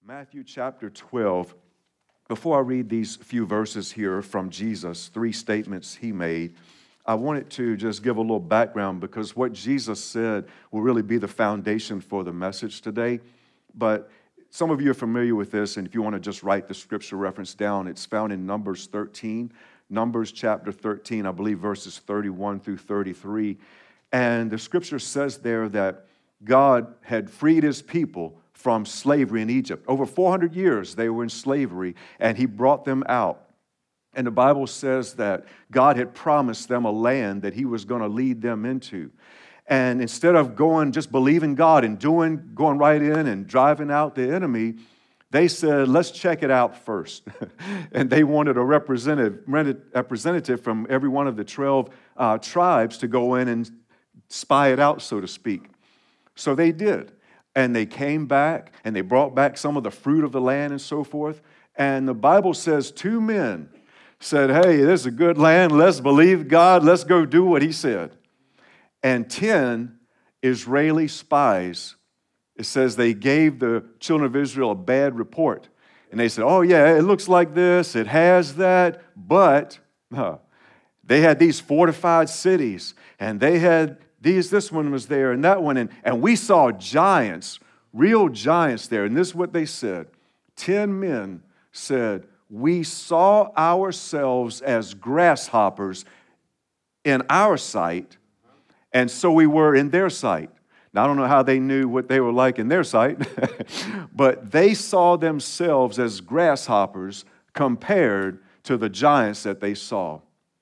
Matthew chapter 12. Before I read these few verses here from Jesus, 3 statements he made, I wanted to just give a little background because what Jesus said will really be the foundation for the message today. But some of you are familiar with this, and if you want to just write the scripture reference down, it's found in Numbers 13. Numbers chapter 13, I believe verses 31 through 33. And the scripture says there that God had freed his people from slavery in Egypt. Over 400 years they were in slavery, and he brought them out. And the Bible says that God had promised them a land that he was going to lead them into. And instead of just believing God and going right in and driving out the enemy, they said, let's check it out first. And they wanted a representative from every one of the 12 tribes to go in and spy it out, so to speak. So they did. And they came back, and they brought back some of the fruit of the land and so forth. And the Bible says 2 men said, hey, this is a good land. Let's believe God. Let's go do what he said. And 10 Israeli spies, it says they gave the children of Israel a bad report. And they said, oh, yeah, it looks like this. It has that. But they had these fortified cities, and they had this one was there and that one. And we saw giants, real giants there. And this is what they said. 10 men said, we saw ourselves as grasshoppers in our sight, and so we were in their sight. Now, I don't know how they knew what they were like in their sight, but they saw themselves as grasshoppers compared to the giants that they saw.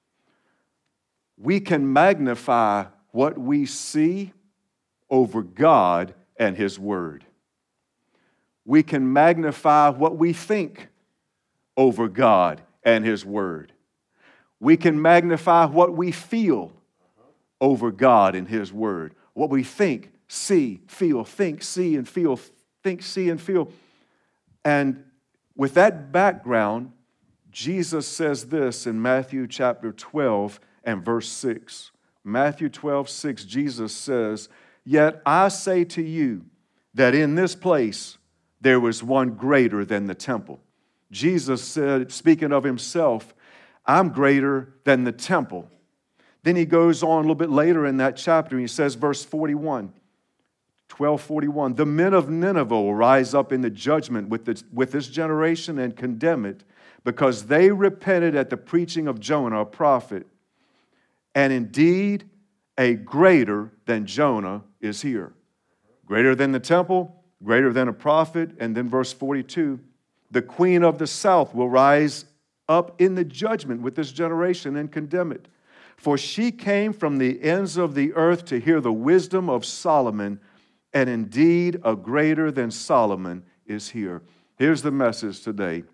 We can magnify what we see over God and his word. We can magnify what we think over God and his word. We can magnify what we feel over God and his word. What we think, see, feel, think, see, and feel, think, see, and feel. And with that background, Jesus says this in Matthew chapter 12 and verse 6. Matthew 12:6, Jesus says, yet I say to you that in this place there was one greater than the temple. Jesus said, speaking of himself, I'm greater than the temple. Then he goes on a little bit later in that chapter, and he says, verse 41, 12:41, the men of Nineveh will rise up in the judgment with this generation and condemn it, because they repented at the preaching of Jonah, a prophet. And indeed, a greater than Jonah is here. Greater than the temple, greater than a prophet. And then verse 42, the queen of the south will rise up in the judgment with this generation and condemn it. For she came from the ends of the earth to hear the wisdom of Solomon, and indeed a greater than Solomon is here. Here's the message today.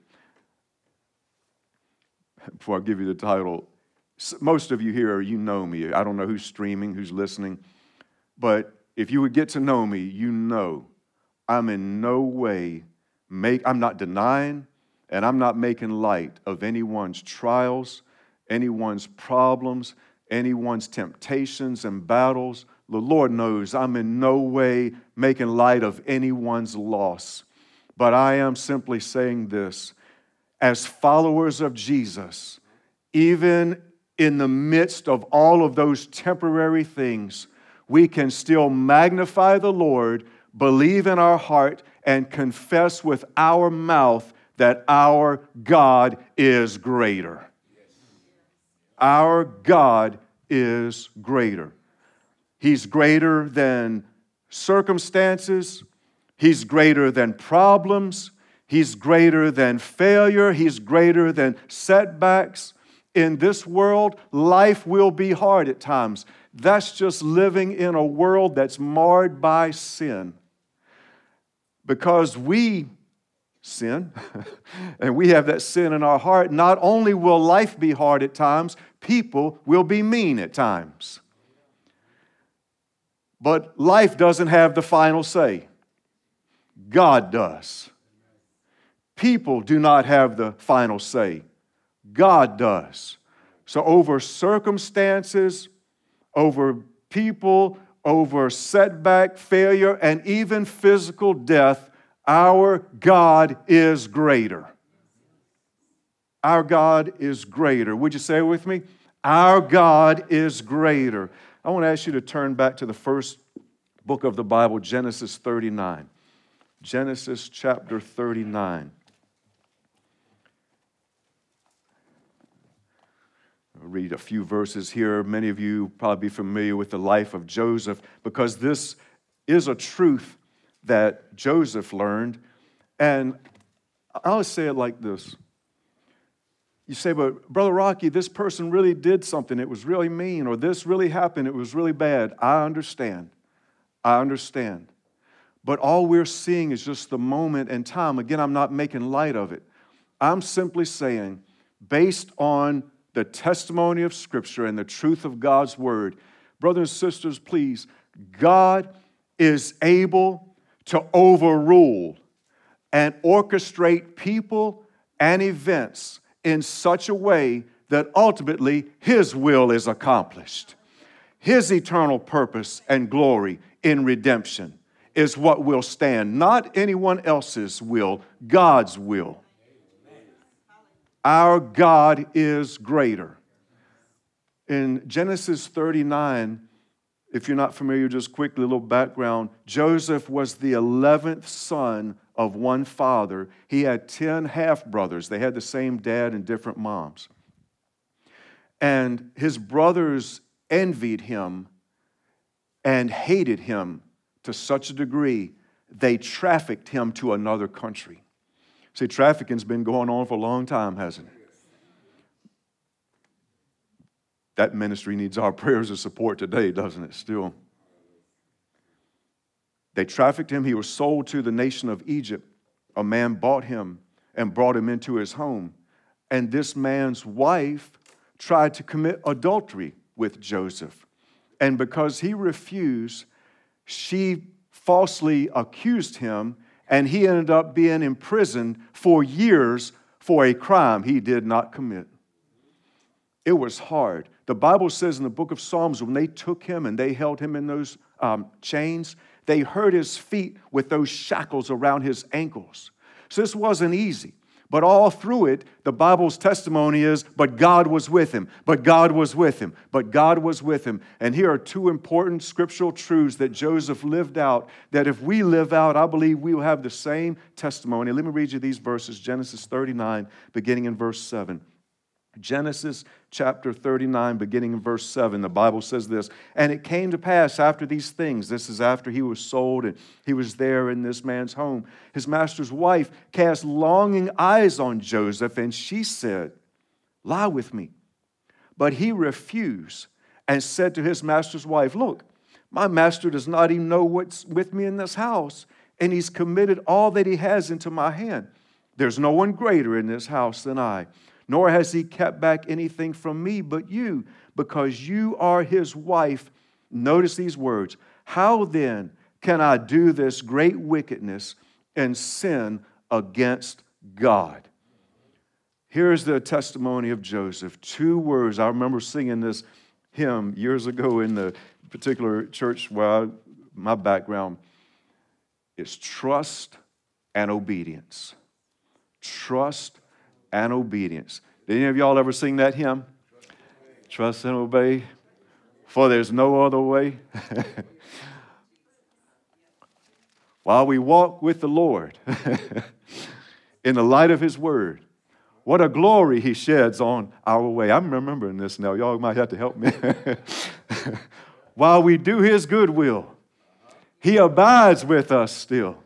Before I give you the title, most of you here, you know me. I don't know who's streaming, who's listening. But if you would get to know me, you know I'm in no way, I'm not denying, and I'm not making light of anyone's trials, anyone's problems, anyone's temptations and battles. The Lord knows I'm in no way making light of anyone's loss. But I am simply saying this. As followers of Jesus, even in the midst of all of those temporary things, we can still magnify the Lord, believe in our heart, and confess with our mouth that our God is greater. Our God is greater. He's greater than circumstances. He's greater than problems. He's greater than failure. He's greater than setbacks. In this world, life will be hard at times. That's just living in a world that's marred by sin. Because we sin, and we have that sin in our heart, not only will life be hard at times, people will be mean at times. But life doesn't have the final say. God does. People do not have the final say. God does. So over circumstances, over people, over setback, failure, and even physical death, Our God is greater. Our God is greater. Would you say it with me? Our God is greater. I want to ask you to turn back to the first book of the Bible, Genesis 39. Genesis chapter 39. I'll read a few verses here. Many of you probably be familiar with the life of Joseph because this is a truth that Joseph learned. And I'll say it like this. You say, but Brother Rocky, this person really did something. It was really mean, or this really happened. It was really bad. I understand. I understand. But all we're seeing is just the moment in time. Again, I'm not making light of it. I'm simply saying, based on the testimony of Scripture and the truth of God's Word, brothers and sisters, please, God is able to overrule and orchestrate people and events in such a way that ultimately His will is accomplished. His eternal purpose and glory in redemption is what will stand, not anyone else's will, God's will. Our God is greater. In Genesis 39, if you're not familiar, just quickly, a little background. Joseph was the 11th son of one father. He had 10 half-brothers. They had the same dad and different moms. And his brothers envied him and hated him to such a degree they trafficked him to another country. See, trafficking's been going on for a long time, hasn't it? That ministry needs our prayers of support today, doesn't it, still? They trafficked him. He was sold to the nation of Egypt. A man bought him and brought him into his home. And this man's wife tried to commit adultery with Joseph. And because he refused, she falsely accused him, and he ended up being imprisoned for years for a crime he did not commit. It was hard. The Bible says in the book of Psalms, when they took him and they held him in those chains, they hurt his feet with those shackles around his ankles. So this wasn't easy. But all through it, the Bible's testimony is, but God was with him, but God was with him, but God was with him. And here are two important scriptural truths that Joseph lived out, that if we live out, I believe we will have the same testimony. Let me read you these verses, Genesis 39, beginning in verse 7. Genesis chapter 39, beginning in verse 7, the Bible says this, and it came to pass after these things, this is after he was sold and he was there in this man's home, his master's wife cast longing eyes on Joseph, and she said, lie with me. But he refused and said to his master's wife, look, my master does not even know what's with me in this house, and he's committed all that he has into my hand. There's no one greater in this house than I. Nor has he kept back anything from me but you, because you are his wife. Notice these words. How then can I do this great wickedness and sin against God? Here's the testimony of Joseph. 2 words. I remember singing this hymn years ago in the particular church where my background is trust and obedience. Trust and obedience. Did any of y'all ever sing that hymn? Trust and obey, for there's no other way. While we walk with the Lord in the light of His Word, what a glory He sheds on our way. I'm remembering this now. Y'all might have to help me. While we do His good will, He abides with us still.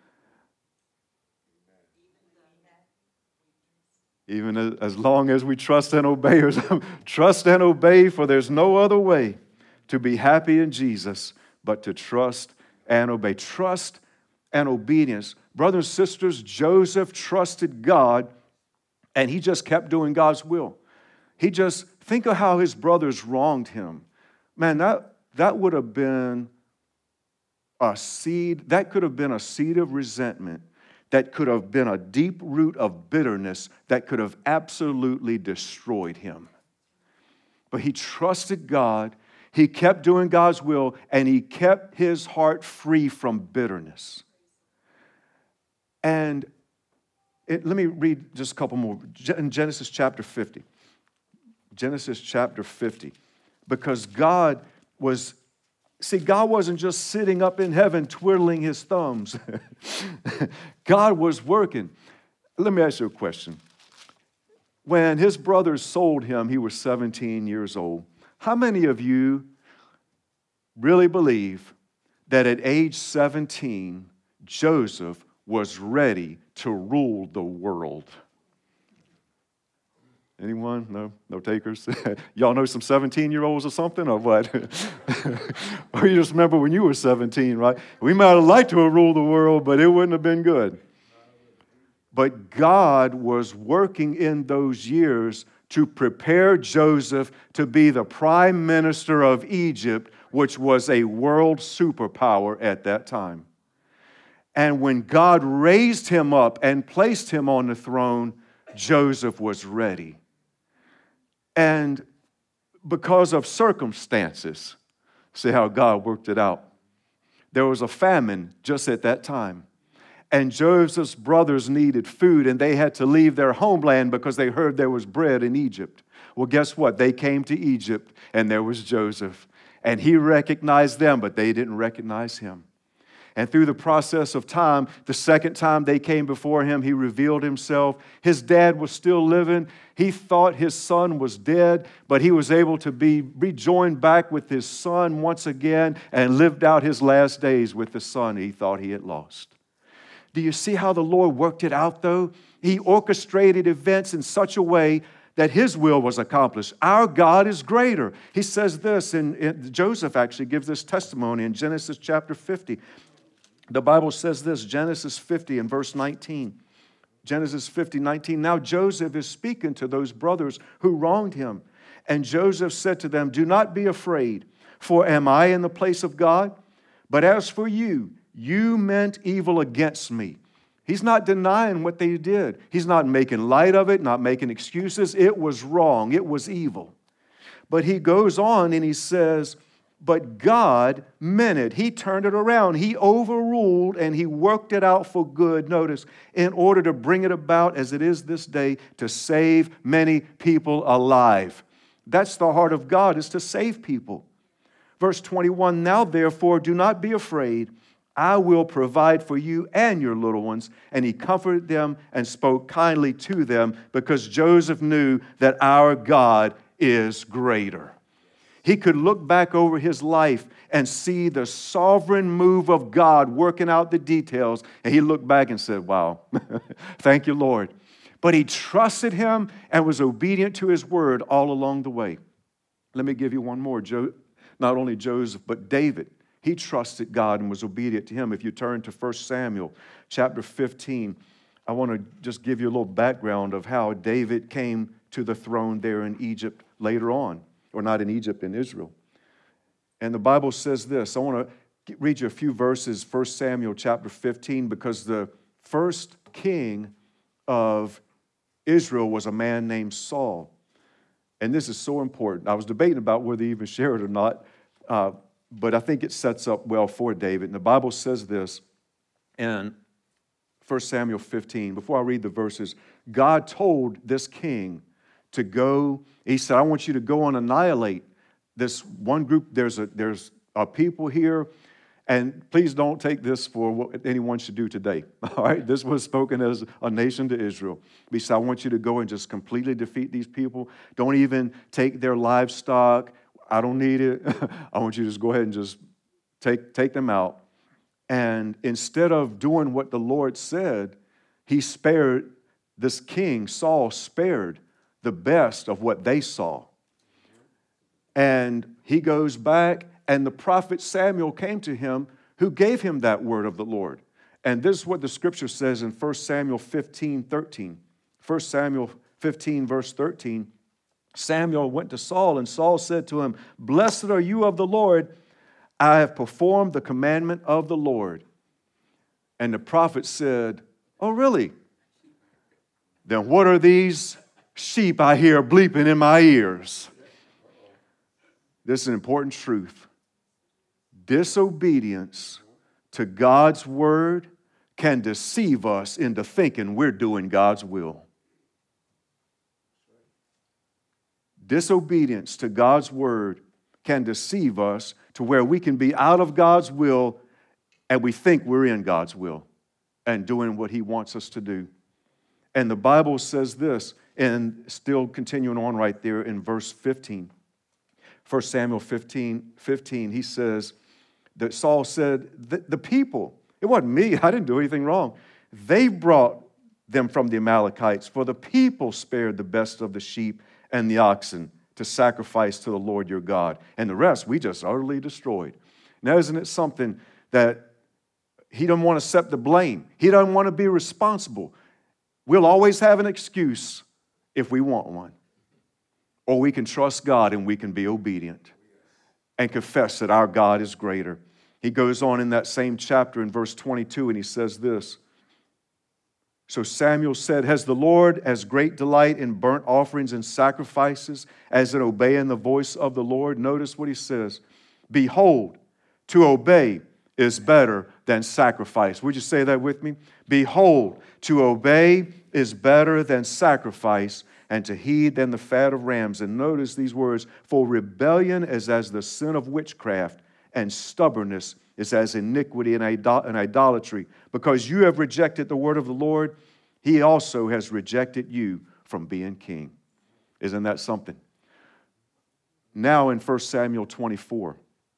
Even as long as we trust and obey, trust and obey, for there's no other way to be happy in Jesus but to trust and obey. Trust and obedience. Brothers and sisters, Joseph trusted God, and he just kept doing God's will. Think of how his brothers wronged him. Man, that would have been a seed, that could have been a seed of resentment. That could have been a deep root of bitterness that could have absolutely destroyed him. But he trusted God, he kept doing God's will, and he kept his heart free from bitterness. And let me read just a couple more. In Genesis chapter 50. Genesis chapter 50. Because God wasn't just sitting up in heaven twiddling his thumbs. God was working. Let me ask you a question. When his brothers sold him, he was 17 years old. How many of you really believe that at age 17, Joseph was ready to rule the world? Anyone? No takers? Y'all know some 17-year-olds or something, or what? Or you just remember when you were 17, right? We might have liked to have ruled the world, but it wouldn't have been good. But God was working in those years to prepare Joseph to be the prime minister of Egypt, which was a world superpower at that time. And when God raised him up and placed him on the throne, Joseph was ready. And because of circumstances, see how God worked it out. There was a famine just at that time. And Joseph's brothers needed food, and they had to leave their homeland because they heard there was bread in Egypt. Well, guess what? They came to Egypt, and there was Joseph. And he recognized them, but they didn't recognize him. And through the process of time, the second time they came before him, he revealed himself. His dad was still living. He thought his son was dead, but he was able to be rejoined back with his son once again and lived out his last days with the son he thought he had lost. Do you see how the Lord worked it out, though? He orchestrated events in such a way that his will was accomplished. Our God is greater. He says this, and Joseph actually gives this testimony in Genesis chapter 50. The Bible says this, Genesis 50 and verse 19. Genesis 50, 19. Now Joseph is speaking to those brothers who wronged him. And Joseph said to them, do not be afraid, for am I in the place of God? But as for you, you meant evil against me. He's not denying what they did. He's not making light of it, not making excuses. It was wrong. It was evil. But he goes on and he says, but God meant it. He turned it around. He overruled and he worked it out for good, notice, in order to bring it about as it is this day to save many people alive. That's the heart of God, is to save people. Verse 21, now therefore do not be afraid. I will provide for you and your little ones. And he comforted them and spoke kindly to them because Joseph knew that our God is greater. He could look back over his life and see the sovereign move of God working out the details. And he looked back and said, wow, thank you, Lord. But he trusted him and was obedient to his word all along the way. Let me give you one more. Not only Joseph, but David. He trusted God and was obedient to him. If you turn to 1 Samuel chapter 15, I want to just give you a little background of how David came to the throne there in Egypt later on, or not in Egypt, in Israel. And the Bible says this. I want to read you a few verses, 1 Samuel chapter 15, because the first king of Israel was a man named Saul. And this is so important. I was debating about whether to even share it or not, but I think it sets up well for David. And the Bible says this in 1 Samuel 15. Before I read the verses, God told this king to go. He said, I want you to go and annihilate this one group. There's a people here, and please don't take this for what anyone should do today. All right, this was spoken as a nation to Israel. He said, I want you to go and just completely defeat these people. Don't even take their livestock. I don't need it. I want you to just go ahead and just take them out. And instead of doing what the Lord said, he spared this king, Saul, spared the best of what they saw. And he goes back, and the prophet Samuel came to him, who gave him that word of the Lord. And this is what the scripture says in 1 Samuel 15, 13. 1 Samuel 15, verse 13. Samuel went to Saul, and Saul said to him, blessed are you of the Lord. I have performed the commandment of the Lord. And the prophet said, oh, really? Then what are these sheep I hear bleeping in my ears? This is an important truth. Disobedience to God's word, can deceive us into thinking we're doing God's will. Disobedience to God's word can deceive us to where we can be out of God's will and we think we're in God's will and doing what he wants us to do. And the Bible says this, and still continuing on right there in verse 15. 1 Samuel 15, he says that Saul said, the people, it wasn't me, I didn't do anything wrong. They brought them from the Amalekites, for the people spared the best of the sheep and the oxen to sacrifice to the Lord your God. And the rest we just utterly destroyed. Now, isn't it something that he doesn't want to accept the blame? He doesn't want to be responsible. We'll always have an excuse if we want one. Or we can trust God and we can be obedient and confess that our God is greater. He goes on in that same chapter in verse 22 and he says this. So Samuel said, has the Lord as great delight in burnt offerings and sacrifices as in obeying the voice of the Lord? Notice what he says. Behold, to obey is better than sacrifice. Would you say that with me? Behold, to obey is better than sacrifice, and to heed than the fat of rams. And notice these words, for rebellion is as the sin of witchcraft, and stubbornness is as iniquity and idolatry. Because you have rejected the word of the Lord, he also has rejected you from being king. Isn't that something? Now in 1 Samuel 24,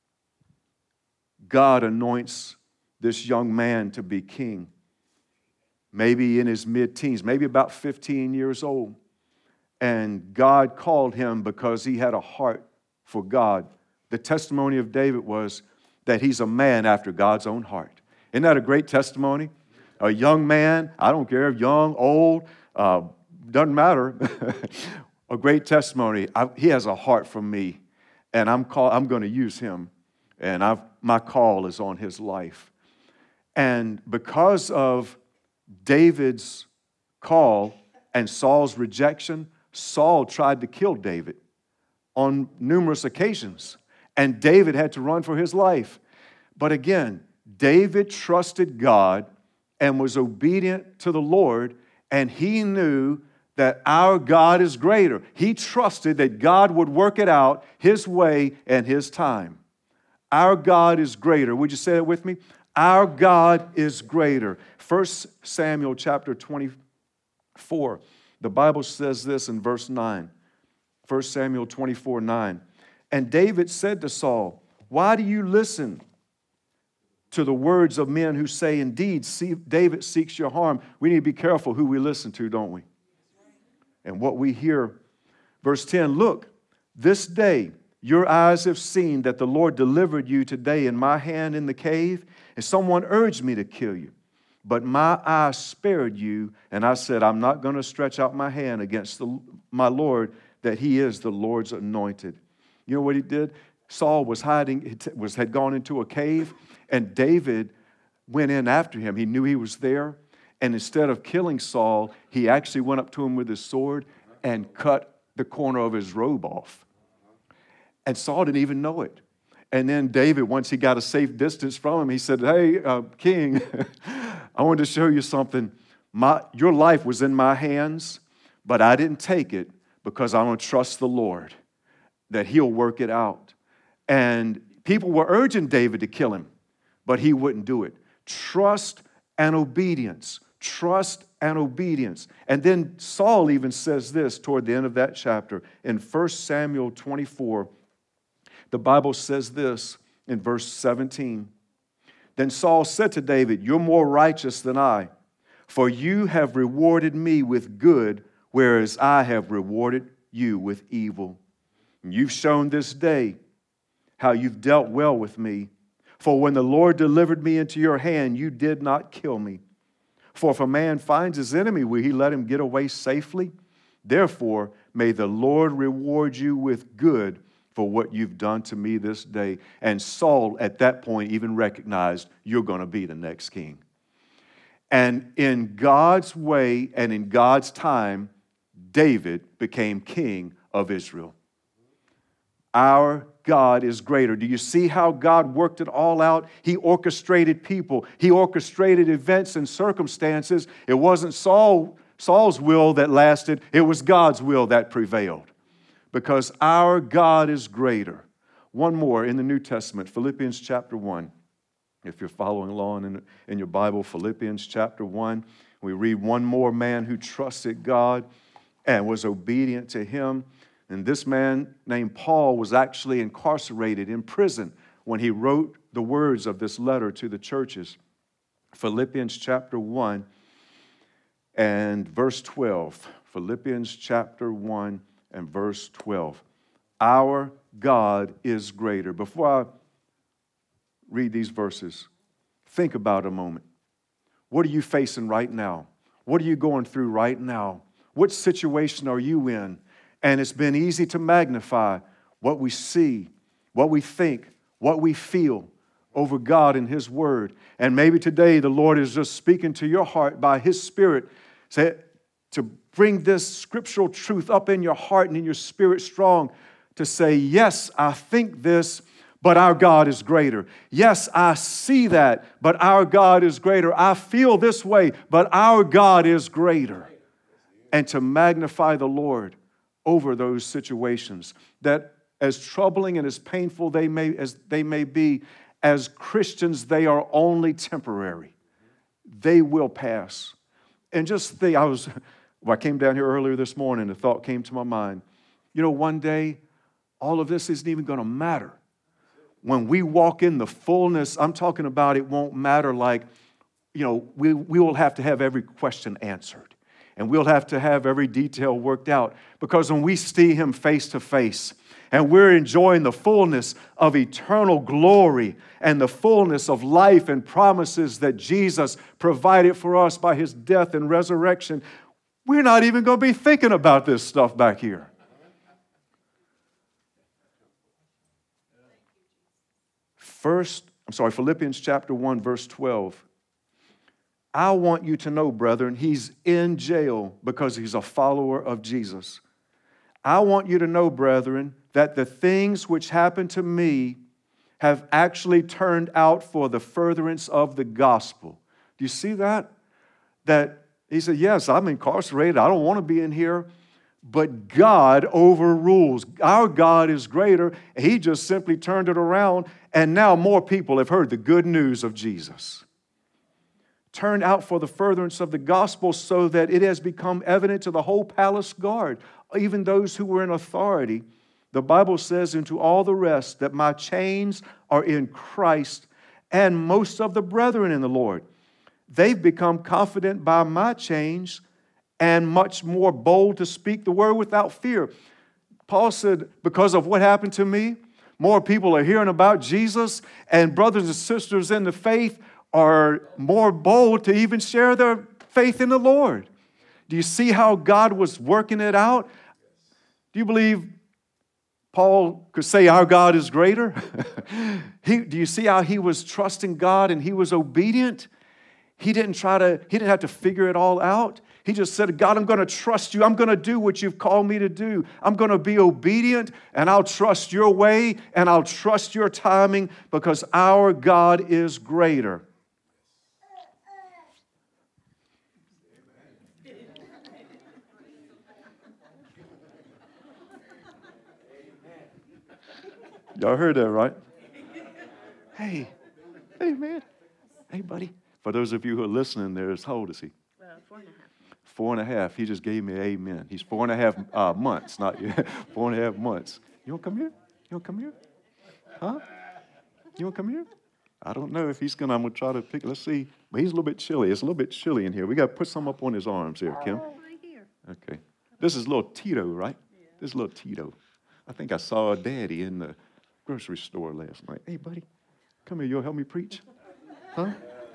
God anoints this young man to be king. Maybe in his mid-teens, maybe about 15 years old. And God called him because he had a heart for God. The testimony of David was that he's a man after God's own heart. Isn't that a great testimony? A young man, I don't care if young, old, doesn't matter. A great testimony. He has a heart for me, and I'm going to use him, and my call is on his life. And because of David's call and Saul's rejection, Saul tried to kill David on numerous occasions, and David had to run for his life. But again, David trusted God and was obedient to the Lord, and he knew that our God is greater. He trusted that God would work it out his way and his time. Our God is greater. Would you say that with me? Our God is greater. 1 Samuel chapter 24. The Bible says this in verse 9. 1 Samuel 24, 9. And David said to Saul, why do you listen to the words of men who say, indeed, David seeks your harm? We need to be careful who we listen to, don't we? And what we hear. Verse 10, look, this day your eyes have seen that the Lord delivered you today in my hand in the cave, and someone urged me to kill you. But my eye spared you, and I said, I'm not going to stretch out my hand against my Lord, that he is the Lord's anointed. You know what he did? Saul was hiding, had gone into a cave, and David went in after him. He knew he was there, and instead of killing Saul, he actually went up to him with his sword and cut the corner of his robe off. And Saul didn't even know it. And then David, once he got a safe distance from him, he said, hey, King, I wanted to show you something. Your life was in my hands, but I didn't take it because I don't trust the Lord, that he'll work it out. And people were urging David to kill him, but he wouldn't do it. Trust and obedience. Trust and obedience. And then Saul even says this toward the end of that chapter. In 1 Samuel 24, the Bible says this in verse 17. Then Saul said to David, you're more righteous than I, for you have rewarded me with good, whereas I have rewarded you with evil. And you've shown this day how you've dealt well with me. For when the Lord delivered me into your hand, you did not kill me. For if a man finds his enemy, will he let him get away safely? Therefore, may the Lord reward you with good for what you've done to me this day. And Saul, at that point, even recognized, you're going to be the next king. And in God's way and in God's time, David became king of Israel. Our God is greater. Do you see how God worked it all out? He orchestrated people. He orchestrated events and circumstances. It wasn't Saul's will that lasted. It was God's will that prevailed. Because our God is greater. One more in the New Testament, Philippians chapter 1. If you're following along in your Bible, Philippians chapter 1, we read one more man who trusted God and was obedient to Him. And this man named Paul was actually incarcerated in prison when he wrote the words of this letter to the churches. Philippians chapter 1 and verse 12. Philippians chapter 1 and verse 12. Our God is greater. Before I read these verses, think about a moment. What are you facing right now? What are you going through right now? What situation are you in? And it's been easy to magnify what we see, what we think, what we feel over God and His Word. And maybe today the Lord is just speaking to your heart by His Spirit to bring this scriptural truth up in your heart and in your spirit strong to say, yes, I think this, but our God is greater. Yes, I see that, but our God is greater. I feel this way, but our God is greater. And to magnify the Lord over those situations that, as troubling and as painful as they may be, as Christians, they are only temporary. They will pass. And just think, I came down here earlier this morning, the thought came to my mind, one day, all of this isn't even going to matter. When we walk in the fullness, I'm talking about it won't matter like, we will have to have every question answered. And we'll have to have every detail worked out. Because when we see Him face to face, and we're enjoying the fullness of eternal glory and the fullness of life and promises that Jesus provided for us by His death and resurrection, we're not even going to be thinking about this stuff back here. Philippians chapter 1, verse 12. I want you to know, brethren, he's in jail because he's a follower of Jesus. I want you to know, brethren, that the things which happened to me have actually turned out for the furtherance of the gospel. Do you see that? That he said, yes, I'm incarcerated. I don't want to be in here. But God overrules. Our God is greater. He just simply turned it around, and now more people have heard the good news of Jesus. Turned out for the furtherance of the gospel so that it has become evident to the whole palace guard, even those who were in authority. The Bible says, and to all the rest, that my chains are in Christ, and most of the brethren in the Lord. They've become confident by my chains and much more bold to speak the word without fear. Paul said, because of what happened to me, more people are hearing about Jesus, and brothers and sisters in the faith are more bold to even share their faith in the Lord. Do you see how God was working it out? Do you believe Paul could say our God is greater? Do you see how he was trusting God and he was obedient? He didn't have to figure it all out. He just said, God, I'm going to trust you. I'm going to do what you've called me to do. I'm going to be obedient, and I'll trust your way, and I'll trust your timing, because our God is greater. Y'all heard that, right? Hey, man. Hey, buddy. For those of you who are listening, how old is he? 4.5. 4.5. He just gave me an amen. He's 4.5 months, not yet. 4.5 months. You want to come here? You want to come here? Huh? You want to come here? I don't know if I'm going to try to pick. Let's see. But he's a little bit chilly. It's a little bit chilly in here. We got to put some up on his arms here, Kim. Right here. Okay. This is little Tito, right? Yeah. This is little Tito. I think I saw Daddy in the grocery store last night. Hey, buddy, come here. You'll help me preach? Huh?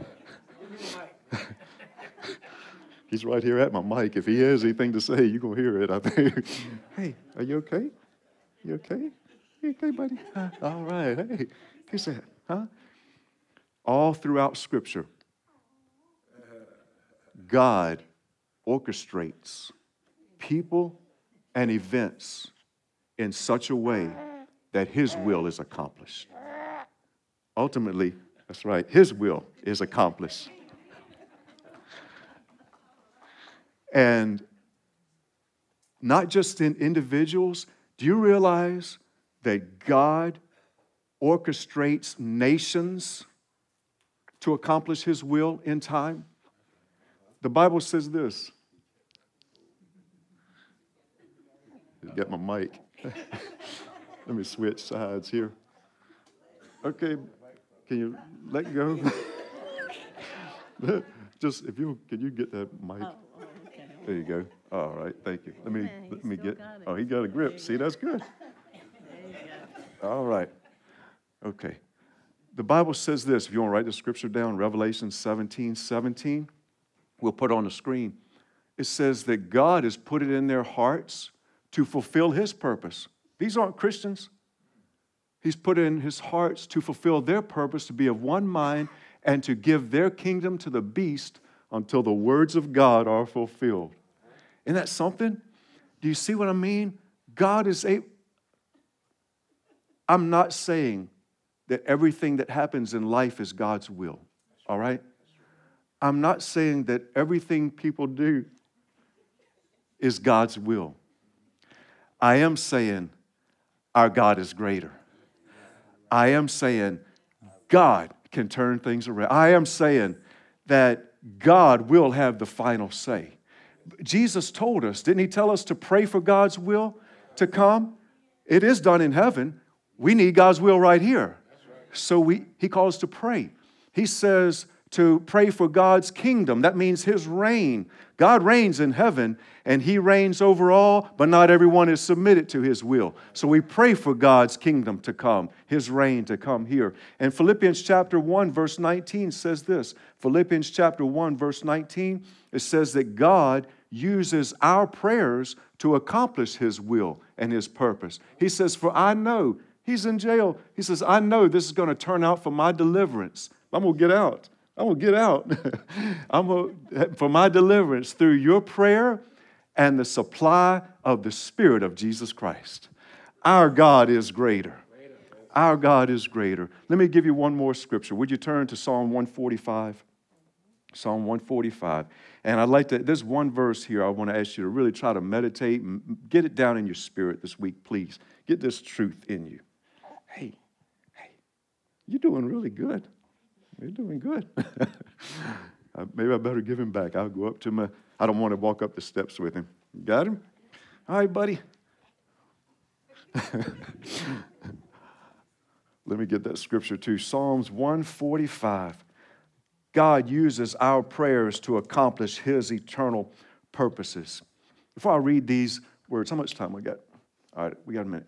He's right here at my mic. If he has anything to say, you're going to hear it, I think. Hey, are you okay? You okay? You okay, buddy? All right. Hey, he said, huh? All throughout Scripture, God orchestrates people and events in such a way that his will is accomplished. Ultimately, that's right, his will is accomplished. And not just in individuals, do you realize that God orchestrates nations to accomplish his will in time? The Bible says this. Get my mic. Let me switch sides here. Okay, can you let go? Just can you get that mic? Oh, okay. There you go. All right, thank you. Let me get. got it. Oh, he got a grip. See, that's good. There you go. All right. Okay. The Bible says this. If you want to write the scripture down, Revelation 17:17, we'll put it on the screen. It says that God has put it in their hearts to fulfill his purpose. These aren't Christians. He's put it in his hearts to fulfill their purpose, to be of one mind, and to give their kingdom to the beast until the words of God are fulfilled. Isn't that something? Do you see what I mean? God is I'm not saying that everything that happens in life is God's will, all right? I'm not saying that everything people do is God's will. I am saying our God is greater. I am saying God can turn things around. I am saying that God will have the final say. Jesus told us, didn't he tell us to pray for God's will to come? It is done in heaven. We need God's will right here. So he calls to pray. He says to pray for God's kingdom. That means his reign. God reigns in heaven, and he reigns over all, but not everyone is submitted to his will. So we pray for God's kingdom to come, his reign to come here. And Philippians chapter 1, verse 19 says this. Philippians chapter 1, verse 19, it says that God uses our prayers to accomplish his will and his purpose. He says, for I know, he's in jail. He says, I know this is going to turn out for my deliverance. I'm going to get out. I'm going to get out. For my deliverance through your prayer and the supply of the Spirit of Jesus Christ. Our God is greater. Our God is greater. Let me give you one more scripture. Would you turn to Psalm 145? Psalm 145. And I'd like to, there's one verse here I want to ask you to really try to meditate and get it down in your spirit this week, please. Get this truth in you. Hey, you're doing really good. You're doing good. Maybe I better give him back. I'll go up to him. I don't want to walk up the steps with him. You got him? All right, buddy. Let me get that scripture too. Psalms 145. God uses our prayers to accomplish his eternal purposes. Before I read these words, how much time we got? All right, we got a minute.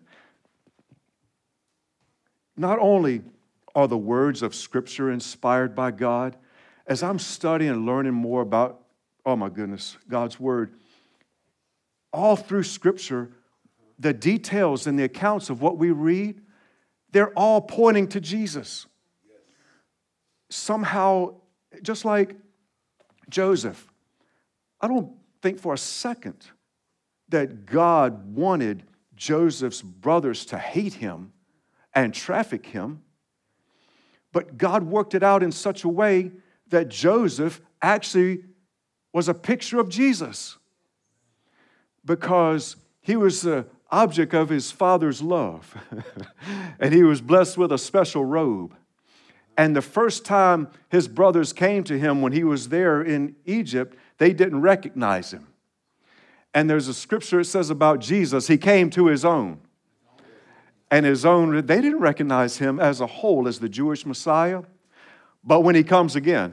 Not only are the words of Scripture inspired by God, as I'm studying and learning more about, oh my goodness, God's Word, all through Scripture, the details and the accounts of what we read, they're all pointing to Jesus. Somehow, just like Joseph, I don't think for a second that God wanted Joseph's brothers to hate him and traffic him. But God worked it out in such a way that Joseph actually was a picture of Jesus because he was the object of his father's love. And he was blessed with a special robe. And the first time his brothers came to him when he was there in Egypt, they didn't recognize him. And there's a scripture that says about Jesus, he came to his own. And his own, they didn't recognize him as a whole, as the Jewish Messiah. But when he comes again,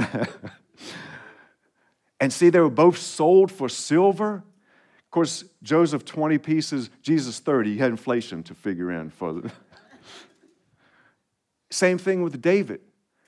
and see, they were both sold for silver. Of course, Joseph 20 pieces, Jesus 30. He had inflation to figure in for the Same thing with David.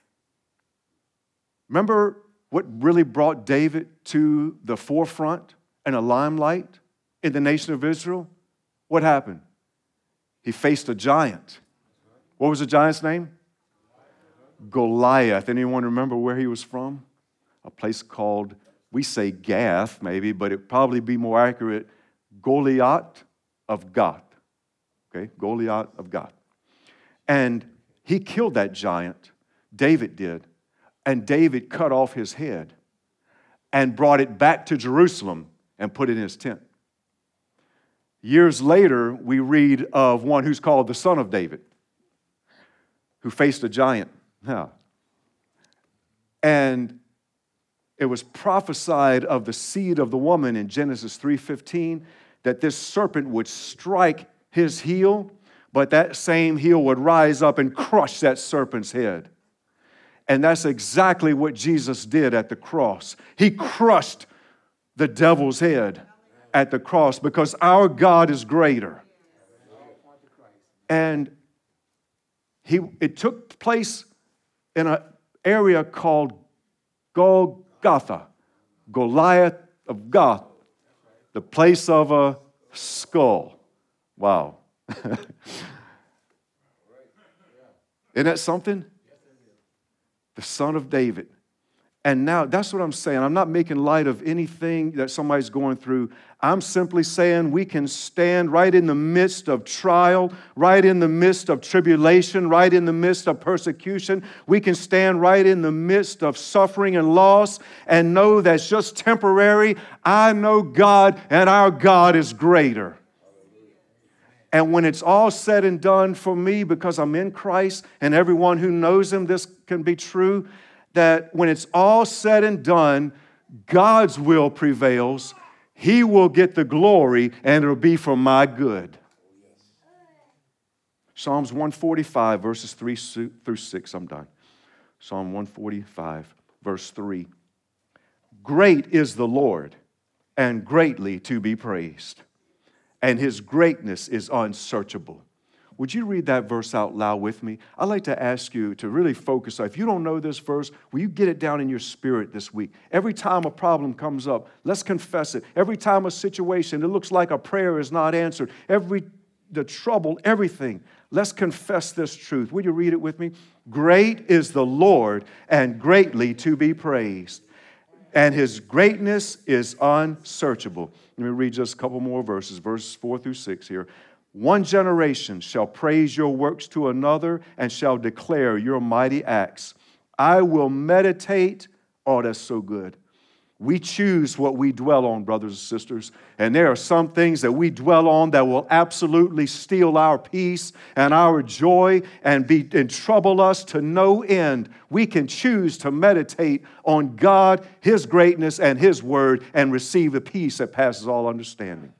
Remember what really brought David to the forefront and a limelight in the nation of Israel? What happened? He faced a giant. What was the giant's name? Goliath. Anyone remember where he was from? A place called, we say Gath maybe, but it'd probably be more accurate, Goliath of Gath. Okay, Goliath of Gath. And he killed that giant, David did, and David cut off his head and brought it back to Jerusalem and put it in his tent. Years later, we read of one who's called the son of David, who faced a giant. Yeah. And it was prophesied of the seed of the woman in Genesis 3:15 that this serpent would strike his heel, but that same heel would rise up and crush that serpent's head. And that's exactly what Jesus did at the cross. He crushed the devil's head at the cross because our God is greater. And it took place in an area called Golgotha, Goliath of Gath, the place of a skull. Wow. Isn't that something? The son of David. And now, that's what I'm saying. I'm not making light of anything that somebody's going through. I'm simply saying we can stand right in the midst of trial, right in the midst of tribulation, right in the midst of persecution. We can stand right in the midst of suffering and loss and know that's just temporary. I know God, and our God is greater. And when it's all said and done for me, because I'm in Christ, and everyone who knows Him, this can be true, that when it's all said and done, God's will prevails. He will get the glory, and it'll be for my good. Psalms 145, verses 3 through 6, I'm done. Psalm 145, verse 3. Great is the Lord, and greatly to be praised, and His greatness is unsearchable. Would you read that verse out loud with me? I'd like to ask you to really focus. If you don't know this verse, will you get it down in your spirit this week? Every time a problem comes up, let's confess it. Every time a situation, it looks like a prayer is not answered. The trouble, everything, let's confess this truth. Will you read it with me? Great is the Lord, and greatly to be praised, and His greatness is unsearchable. Let me read just a couple more verses, verses 4 through 6 here. One generation shall praise your works to another and shall declare your mighty acts. I will meditate. Oh, that's so good. We choose what we dwell on, brothers and sisters. And there are some things that we dwell on that will absolutely steal our peace and our joy and trouble us to no end. We can choose to meditate on God, His greatness, and His word and receive the peace that passes all understanding.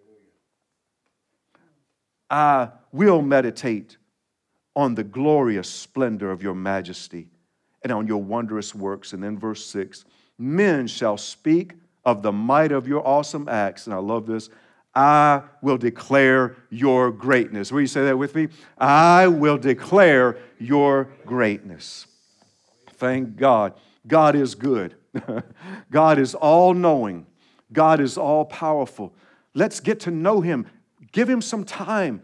I will meditate on the glorious splendor of your majesty and on your wondrous works. And then verse 6, men shall speak of the might of your awesome acts. And I love this. I will declare your greatness. Will you say that with me? I will declare your greatness. Thank God. God is good. God is all-knowing. God is all-powerful. Let's get to know Him. Give Him some time.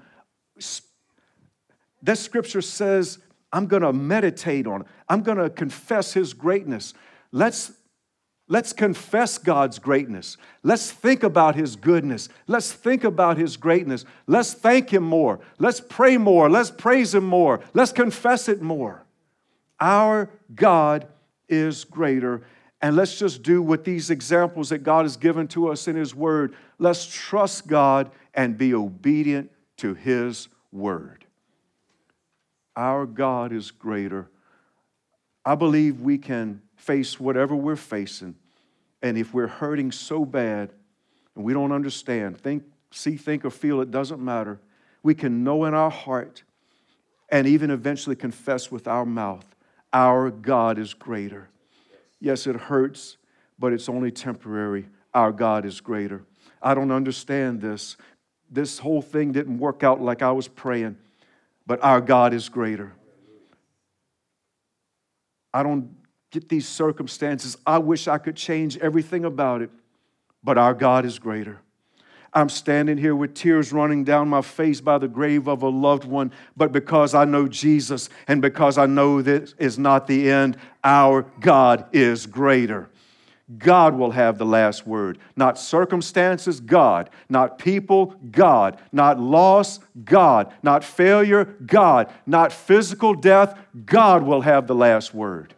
That scripture says, I'm going to meditate on it. I'm going to confess His greatness. Let's confess God's greatness. Let's think about His goodness. Let's think about His greatness. Let's thank Him more. Let's pray more. Let's praise Him more. Let's confess it more. Our God is greater. And let's just do what these examples that God has given to us in His Word. Let's trust God and be obedient to His Word. Our God is greater. I believe we can face whatever we're facing. And if we're hurting so bad and we don't understand, think, or feel, it doesn't matter. We can know in our heart and even eventually confess with our mouth, our God is greater. Yes, it hurts, but it's only temporary. Our God is greater. I don't understand this. This whole thing didn't work out like I was praying, but our God is greater. I don't get these circumstances. I wish I could change everything about it, but our God is greater. I'm standing here with tears running down my face by the grave of a loved one, but because I know Jesus and because I know this is not the end, our God is greater. God will have the last word. Not circumstances, God. Not people, God. Not loss, God. Not failure, God. Not physical death, God will have the last word.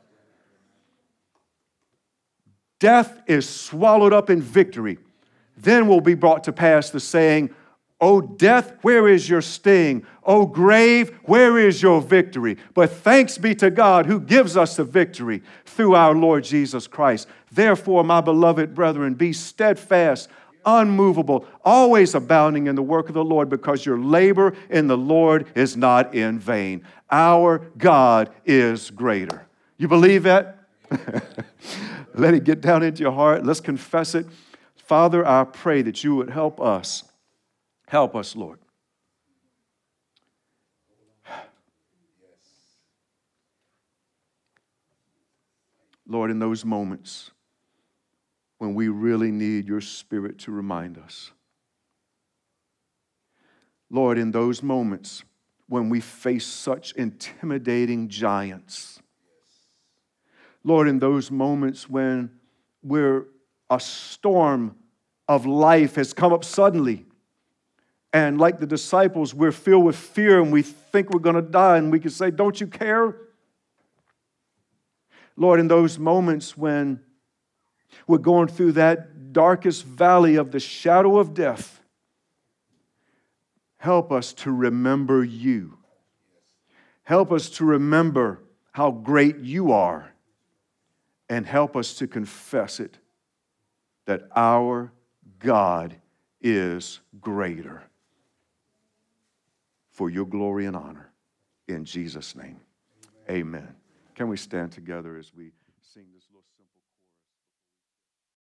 Death is swallowed up in victory. Then will be brought to pass the saying, O death, where is your sting? O grave, where is your victory? But thanks be to God who gives us the victory through our Lord Jesus Christ. Therefore, my beloved brethren, be steadfast, unmovable, always abounding in the work of the Lord, because your labor in the Lord is not in vain. Our God is greater. You believe that? Let it get down into your heart. Let's confess it. Father, I pray that you would help us. Help us, Lord. Lord, in those moments when we really need your Spirit to remind us. Lord, in those moments when we face such intimidating giants. Lord, in those moments when a storm of life has come up suddenly. And like the disciples, we're filled with fear and we think we're going to die. And we can say, don't you care? Lord, in those moments when we're going through that darkest valley of the shadow of death, help us to remember you. Help us to remember how great you are. And help us to confess it, that our God is greater. For your glory and honor. In Jesus' name, amen. Can we stand together as we sing this?